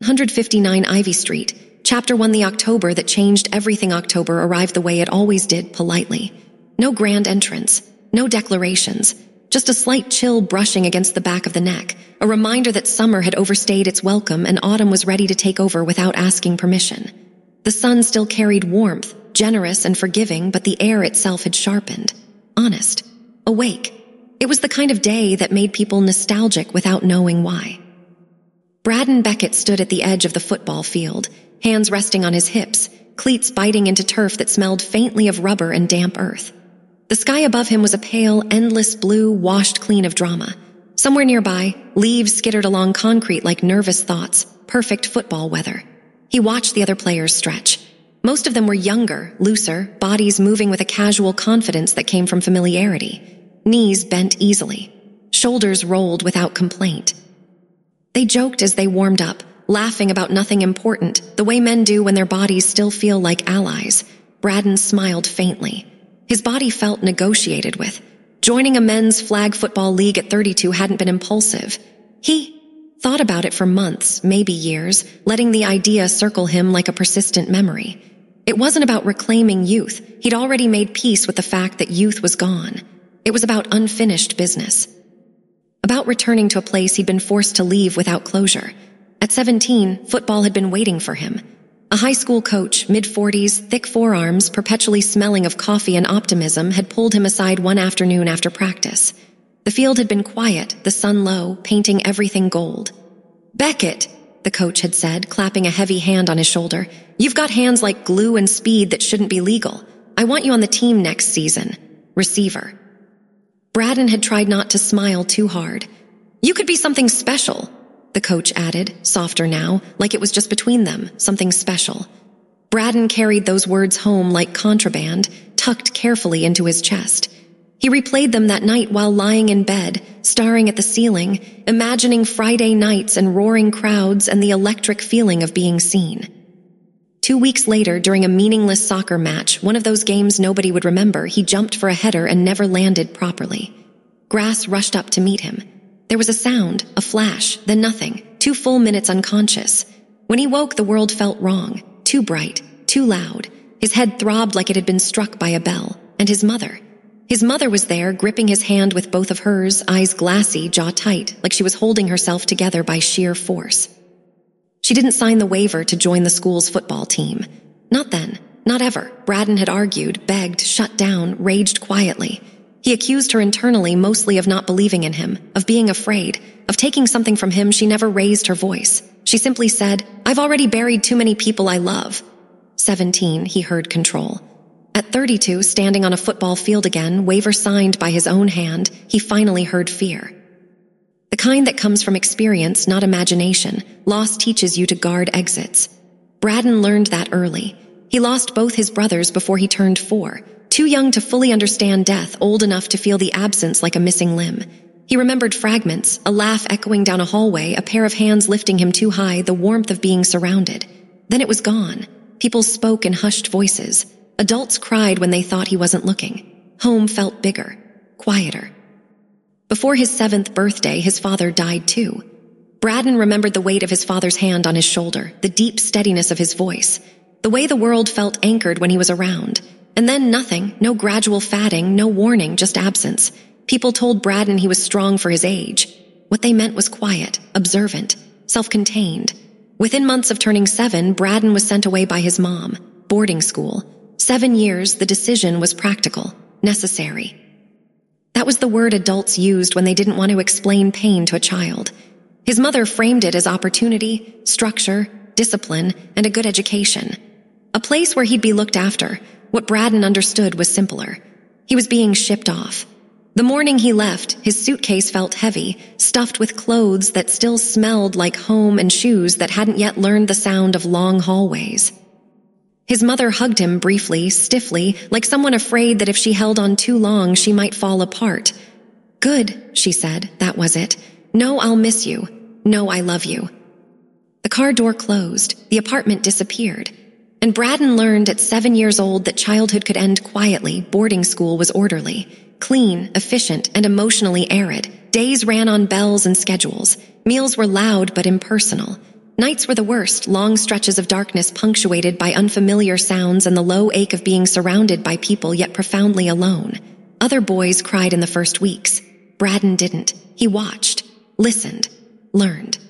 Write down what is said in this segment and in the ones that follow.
159 Ivy Street. Chapter 1. The October that changed everything. October arrived the way it always did, politely. No grand entrance, no declarations, just a slight chill brushing against the back of the neck, a reminder that summer had overstayed its welcome and autumn was ready to take over without asking permission. The sun still carried warmth, generous and forgiving, but the air itself had sharpened. Honest. Awake. It was the kind of day that made people nostalgic without knowing why. Braden Beckett stood at the edge of the football field, hands resting on his hips, cleats biting into turf that smelled faintly of rubber and damp earth. The sky above him was a pale, endless blue, washed clean of drama. Somewhere nearby, leaves skittered along concrete like nervous thoughts, perfect football weather. He watched the other players stretch. Most of them were younger, looser, bodies moving with a casual confidence that came from familiarity. Knees bent easily. Shoulders rolled without complaint. They joked as they warmed up, laughing about nothing important, the way men do when their bodies still feel like allies. Braden smiled faintly. His body felt negotiated with. Joining a men's flag football league at 32 hadn't been impulsive. He thought about it for months, maybe years, letting the idea circle him like a persistent memory. It wasn't about reclaiming youth. He'd already made peace with the fact that youth was gone. It was about unfinished business. About returning to a place he'd been forced to leave without closure. At 17, football had been waiting for him. A high school coach, mid-40s, thick forearms, perpetually smelling of coffee and optimism, had pulled him aside one afternoon after practice. The field had been quiet, the sun low, painting everything gold. "Beckett," the coach had said, clapping a heavy hand on his shoulder, "you've got hands like glue and speed that shouldn't be legal. I want you on the team next season. Receiver." Braden had tried not to smile too hard. "You could be something special," the coach added, softer now, like it was just between them, something special. Braden carried those words home like contraband, tucked carefully into his chest. He replayed them that night while lying in bed, staring at the ceiling, imagining Friday nights and roaring crowds and the electric feeling of being seen. 2 weeks later, during a meaningless soccer match, one of those games nobody would remember, he jumped for a header and never landed properly. Grass rushed up to meet him. There was a sound, a flash, then nothing, 2 full minutes unconscious. When he woke, the world felt wrong, too bright, too loud. His head throbbed like it had been struck by a bell. And his mother. His mother was there, gripping his hand with both of hers, eyes glassy, jaw tight, like she was holding herself together by sheer force. She didn't sign the waiver to join the school's football team. Not then, not ever. Braden had argued, begged, shut down, raged quietly. He accused her internally mostly of not believing in him, of being afraid, of taking something from him. She never raised her voice. She simply said, "I've already buried too many people I love." 17, he heard control. At 32, standing on a football field again, waiver signed by his own hand, he finally heard fear. The kind that comes from experience, not imagination. Loss teaches you to guard exits. Braden learned that early. He lost both his brothers before he turned 4. Too young to fully understand death, old enough to feel the absence like a missing limb. He remembered fragments, a laugh echoing down a hallway, a pair of hands lifting him too high, the warmth of being surrounded. Then it was gone. People spoke in hushed voices. Adults cried when they thought he wasn't looking. Home felt bigger, quieter. Before his 7th birthday, his father died too. Braden remembered the weight of his father's hand on his shoulder, the deep steadiness of his voice, the way the world felt anchored when he was around. And then nothing, no gradual fatting, no warning, just absence. People told Braden he was strong for his age. What they meant was quiet, observant, self-contained. Within months of turning 7, Braden was sent away by his mom. Boarding school. 7 years, the decision was practical, necessary. That was the word adults used when they didn't want to explain pain to a child. His mother framed it as opportunity, structure, discipline, and a good education. A place where he'd be looked after. What Braden understood was simpler. He was being shipped off. The morning he left, his suitcase felt heavy, stuffed with clothes that still smelled like home and shoes that hadn't yet learned the sound of long hallways. His mother hugged him briefly, stiffly, like someone afraid that if she held on too long, she might fall apart. "Good," she said, "that was it. No, I'll miss you. No, I love you." The car door closed. The apartment disappeared. And Braden learned at 7 years old that childhood could end quietly. Boarding school was orderly, clean, efficient, and emotionally arid. Days ran on bells and schedules. Meals were loud but impersonal. Nights were the worst, long stretches of darkness punctuated by unfamiliar sounds and the low ache of being surrounded by people yet profoundly alone. Other boys cried in the first weeks. Braden didn't. He watched, listened, learned.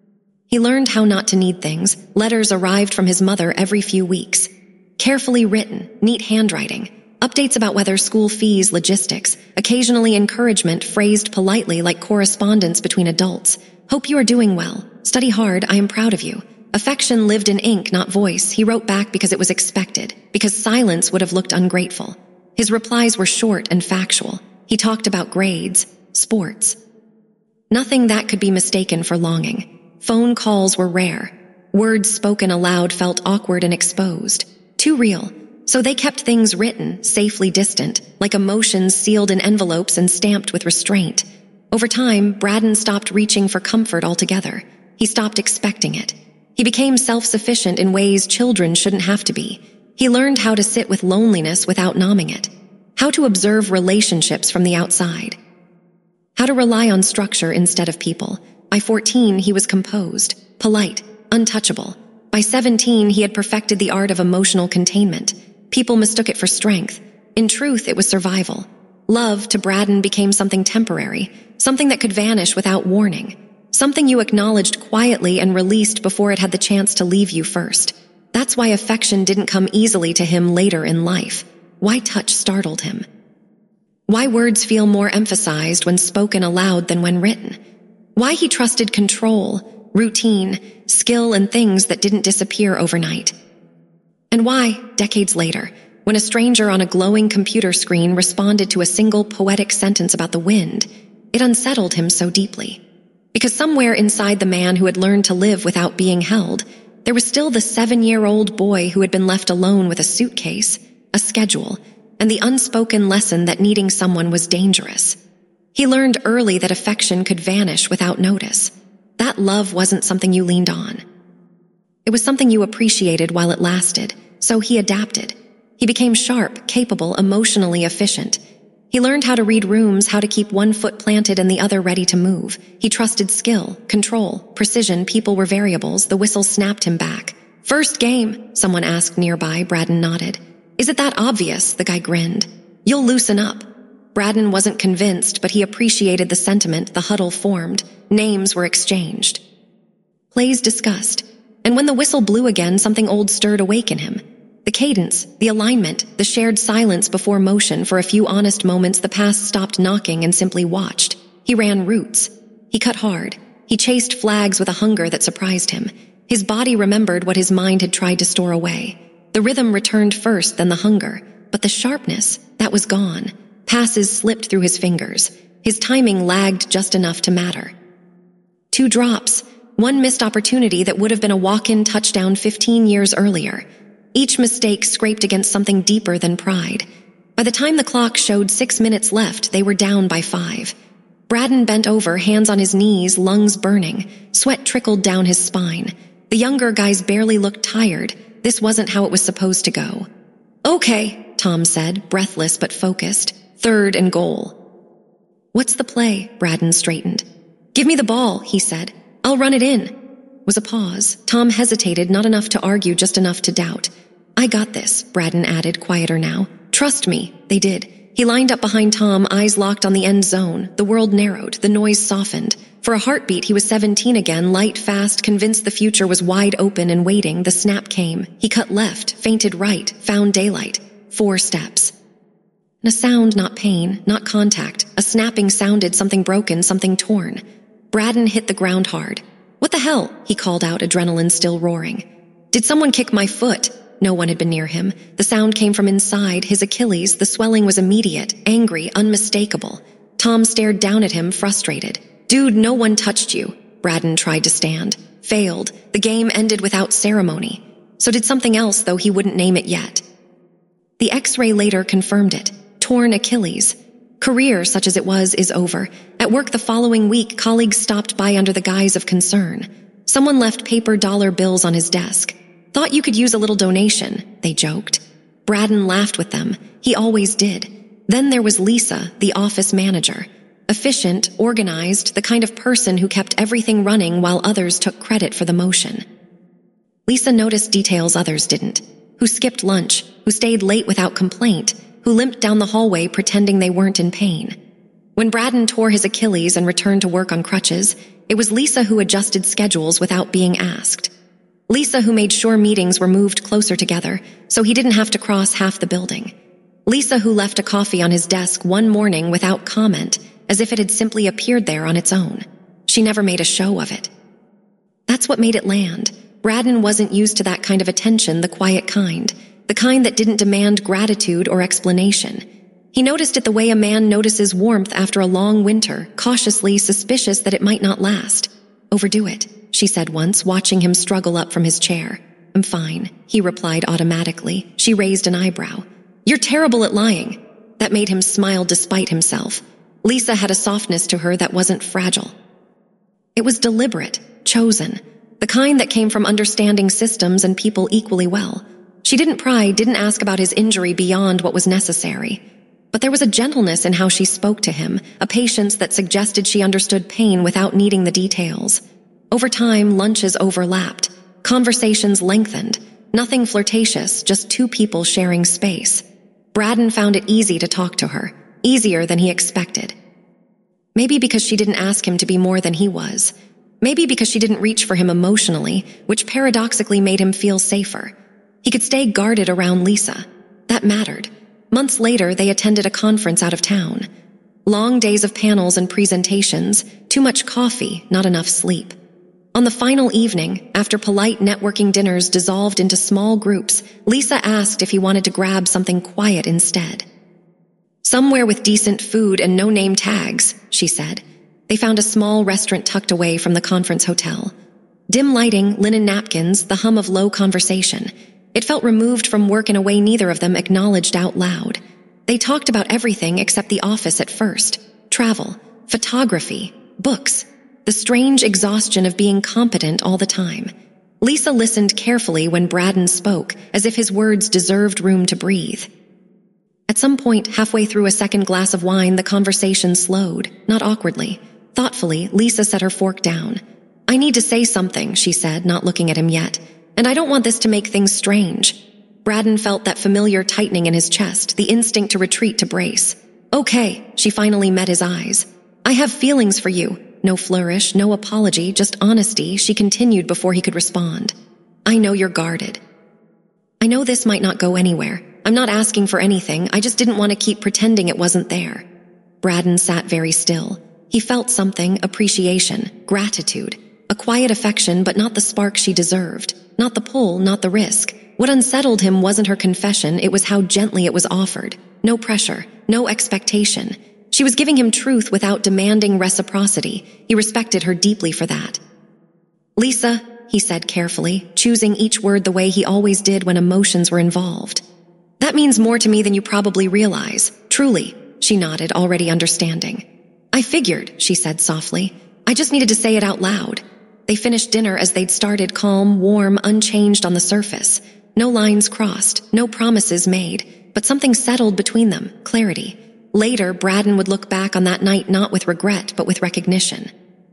He learned how not to need things. Letters arrived from his mother every few weeks. Carefully written, neat handwriting, updates about weather, school fees, logistics, occasionally encouragement phrased politely like correspondence between adults. Hope you are doing well. Study hard, I am proud of you. Affection lived in ink, not voice. He wrote back because it was expected, because silence would have looked ungrateful. His replies were short and factual. He talked about grades, sports. Nothing that could be mistaken for longing. Phone calls were rare. Words spoken aloud felt awkward and exposed. Too real. So they kept things written, safely distant, like emotions sealed in envelopes and stamped with restraint. Over time, Braden stopped reaching for comfort altogether. He stopped expecting it. He became self-sufficient in ways children shouldn't have to be. He learned how to sit with loneliness without numbing it. How to observe relationships from the outside. How to rely on structure instead of people. By 14, he was composed, polite, untouchable. By 17, he had perfected the art of emotional containment. People mistook it for strength. In truth, it was survival. Love, to Braden, became something temporary, something that could vanish without warning, something you acknowledged quietly and released before it had the chance to leave you first. That's why affection didn't come easily to him later in life. Why touch startled him. Why words feel more emphasized when spoken aloud than when written. Why he trusted control, routine, skill, and things that didn't disappear overnight. And why, decades later, when a stranger on a glowing computer screen responded to a single poetic sentence about the wind, it unsettled him so deeply. Because somewhere inside the man who had learned to live without being held, there was still the 7-year-old boy who had been left alone with a suitcase, a schedule, and the unspoken lesson that needing someone was dangerous. He learned early that affection could vanish without notice. That love wasn't something you leaned on. It was something you appreciated while it lasted, so he adapted. He became sharp, capable, emotionally efficient. He learned how to read rooms, how to keep one foot planted and the other ready to move. He trusted skill, control, precision. People were variables. The whistle snapped him back. "First game," someone asked nearby. Braden nodded. "Is it that obvious?" The guy grinned. "You'll loosen up." Braden wasn't convinced, but he appreciated the sentiment. The huddle formed. Names were exchanged. Plays discussed. And when the whistle blew again, something old stirred awake in him. The cadence, the alignment, the shared silence before motion. For a few honest moments, the past stopped knocking and simply watched. He ran routes. He cut hard. He chased flags with a hunger that surprised him. His body remembered what his mind had tried to store away. The rhythm returned first, then the hunger. But the sharpness, that was gone. Passes slipped through his fingers. His timing lagged just enough to matter. 2 drops. One missed opportunity that would have been a walk-in touchdown 15 years earlier. Each mistake scraped against something deeper than pride. By the time the clock showed 6 minutes left, they were down by 5. Braden bent over, hands on his knees, lungs burning. Sweat trickled down his spine. The younger guys barely looked tired. This wasn't how it was supposed to go. "Okay," Tom said, breathless but focused. 3rd and goal. "What's the play?" Braden straightened. "Give me the ball," he said. "I'll run it in." Was a pause. Tom hesitated, not enough to argue, just enough to doubt. "I got this," Braden added, quieter now. "Trust me." They did. He lined up behind Tom, eyes locked on the end zone. The world narrowed. The noise softened. For a heartbeat, he was 17 again, light, fast, convinced the future was wide open and waiting. The snap came. He cut left, feinted right, found daylight. 4 steps. And a sound, not pain, not contact. A snapping sounded, something broken, something torn. Braden hit the ground hard. "What the hell?" he called out, adrenaline still roaring. "Did someone kick my foot?" No one had been near him. The sound came from inside, his Achilles. The swelling was immediate, angry, unmistakable. Tom stared down at him, frustrated. "Dude, no one touched you." Braden tried to stand. Failed. The game ended without ceremony. So did something else, though he wouldn't name it yet. The X-ray later confirmed it. Torn Achilles. Career, such as it was, is over. At work the following week, colleagues stopped by under the guise of concern. Someone left paper dollar bills on his desk. "Thought you could use a little donation," they joked. Braden laughed with them. He always did. Then there was Lisa, the office manager. Efficient, organized, the kind of person who kept everything running while others took credit for the motion. Lisa noticed details others didn't. Who skipped lunch, who stayed late without complaint, who limped down the hallway pretending they weren't in pain. When Braden tore his Achilles and returned to work on crutches, it was Lisa who adjusted schedules without being asked. Lisa who made sure meetings were moved closer together so he didn't have to cross half the building. Lisa who left a coffee on his desk one morning without comment, as if it had simply appeared there on its own. She never made a show of it. That's what made it land. Braden wasn't used to that kind of attention, the quiet kind, the kind that didn't demand gratitude or explanation. He noticed it the way a man notices warmth after a long winter, cautiously suspicious that it might not last. "Overdo it," she said once, watching him struggle up from his chair. "I'm fine," he replied automatically. She raised an eyebrow. "You're terrible at lying." That made him smile despite himself. Lisa had a softness to her that wasn't fragile. It was deliberate, chosen, the kind that came from understanding systems and people equally well. She didn't pry, didn't ask about his injury beyond what was necessary. But there was a gentleness in how she spoke to him, a patience that suggested she understood pain without needing the details. Over time, lunches overlapped. Conversations lengthened. Nothing flirtatious, just two people sharing space. Braden found it easy to talk to her, easier than he expected. Maybe because she didn't ask him to be more than he was. Maybe because she didn't reach for him emotionally, which paradoxically made him feel safer. He could stay guarded around Lisa. That mattered. Months later, they attended a conference out of town. Long days of panels and presentations, too much coffee, not enough sleep. On the final evening, after polite networking dinners dissolved into small groups, Lisa asked if he wanted to grab something quiet instead. "Somewhere with decent food and no name tags," she said. They found a small restaurant tucked away from the conference hotel. Dim lighting, linen napkins, the hum of low conversation. It felt removed from work in a way neither of them acknowledged out loud. They talked about everything except the office at first. Travel, photography, books, the strange exhaustion of being competent all the time. Lisa listened carefully when Braden spoke, as if his words deserved room to breathe. At some point, halfway through a second glass of wine, the conversation slowed, not awkwardly. Thoughtfully, Lisa set her fork down. "I need to say something," she said, not looking at him yet. "And I don't want this to make things strange." Braden felt that familiar tightening in his chest, the instinct to retreat, to brace. "Okay," she finally met his eyes. "I have feelings for you." No flourish, no apology, just honesty, she continued before he could respond. "I know you're guarded. I know this might not go anywhere. I'm not asking for anything, I just didn't want to keep pretending it wasn't there." Braden sat very still. He felt something, appreciation, gratitude, a quiet affection, but not the spark she deserved. Not the pull, not the risk. What unsettled him wasn't her confession, it was how gently it was offered. No pressure, no expectation. She was giving him truth without demanding reciprocity. He respected her deeply for that. "Lisa," he said carefully, choosing each word the way he always did when emotions were involved. "That means more to me than you probably realize. Truly," she nodded, already understanding. "I figured," she said softly. "I just needed to say it out loud." They finished dinner as they'd started, calm, warm, unchanged on the surface. No lines crossed, no promises made, but something settled between them, clarity. Later, Braden would look back on that night not with regret, but with recognition.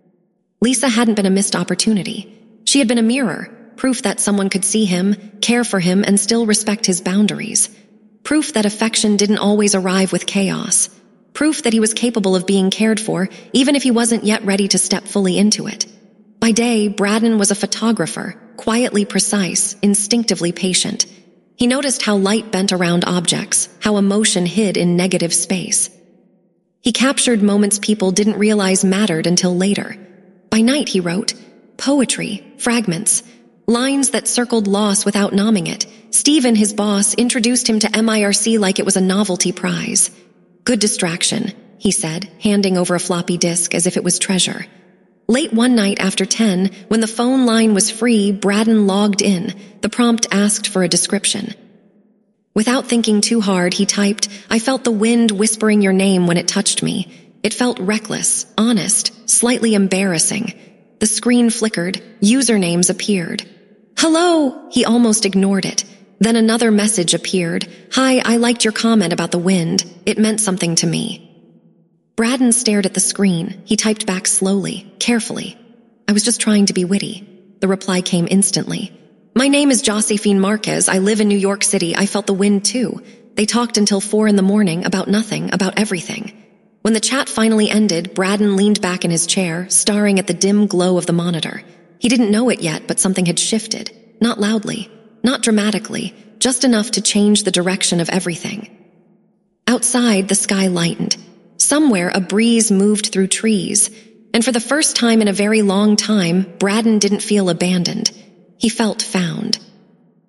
Lisa hadn't been a missed opportunity. She had been a mirror, proof that someone could see him, care for him, and still respect his boundaries. Proof that affection didn't always arrive with chaos. Proof that he was capable of being cared for, even if he wasn't yet ready to step fully into it. By day, Braden was a photographer, quietly precise, instinctively patient. He noticed how light bent around objects, how emotion hid in negative space. He captured moments people didn't realize mattered until later. By night, he wrote, poetry, fragments, lines that circled loss without nomming it. Stephen, his boss, introduced him to MIRC like it was a novelty prize. "Good distraction," he said, handing over a floppy disk as if it was treasure. Late one night after 10, when the phone line was free, Braden logged in. The prompt asked for a description. Without thinking too hard, he typed, "I felt the wind whispering your name when it touched me. It felt reckless, honest, slightly embarrassing." The screen flickered. Usernames appeared. "Hello!" He almost ignored it. Then another message appeared. "Hi, I liked your comment about the wind. It meant something to me." Braden stared at the screen. He typed back slowly, carefully. "I was just trying to be witty." The reply came instantly. "My name is Josephine Marquez. I live in New York City. I felt the wind too. They talked until 4 a.m. about nothing, about everything." When the chat finally ended, Braden leaned back in his chair, staring at the dim glow of the monitor. He didn't know it yet, but something had shifted. Not loudly, not dramatically, just enough to change the direction of everything. Outside, the sky lightened. Somewhere, a breeze moved through trees, and for the first time in a very long time, Braden didn't feel abandoned. He felt found.